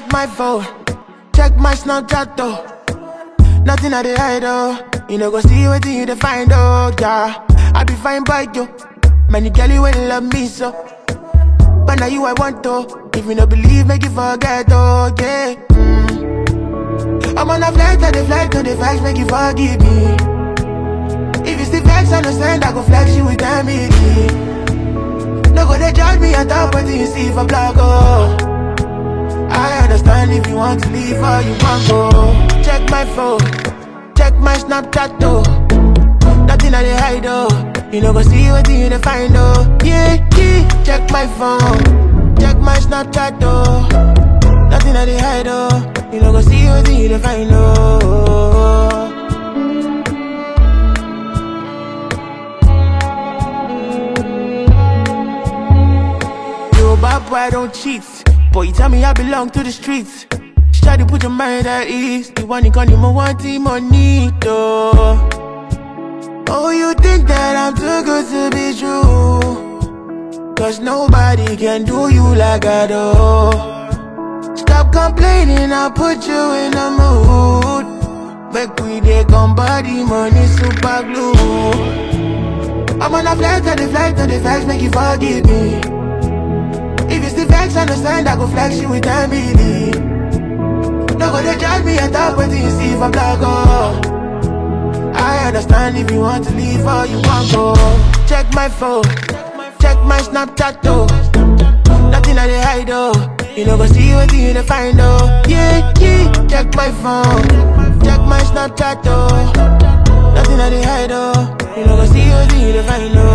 Check my phone, check my Snapchat though. Nothing I dey hide oh. You know go see what you dey find oh, yeah. I be fine by you. Many girl you will love me so. But now you I want to. If you no believe, make you forget oh, yeah. I'm on a flight, on the facts, make you forgive me. If you still vex, understand, I go flex you with family. No go they judge me and talk what you see for blog oh. I understand if you want to leave or you want go. Check my phone, check my Snapchat though. Nothing I dey hide oh. You know go see what you dey find oh. Yeah, yeah. Check my phone, check my Snapchat though. Nothing I dey hide oh. You know go see what you dey find oh. Yo, bad boy, I don't cheat. Boy, you tell me I belong to the streets. Try to put your mind at ease. The one you call you more want money though. Oh, you think that I'm too good to be true? Cause nobody can do you like I do. Stop complaining, I'll put you in a mood. Make we dey come body, money super glue. I'm on a flight, on the facts, make you forgive me. If you still vex, understand, I go flex you with family. No go they judge me and talk what you see for blog oh. I understand if you want to leave or you want go. Check my phone, check my Snapchat though. Nothing I dey hide oh. You know go see what you dey find oh. Yeah, yeah. Check my phone, check my Snapchat though. Nothing I dey hide oh. You know go see what you dey find oh.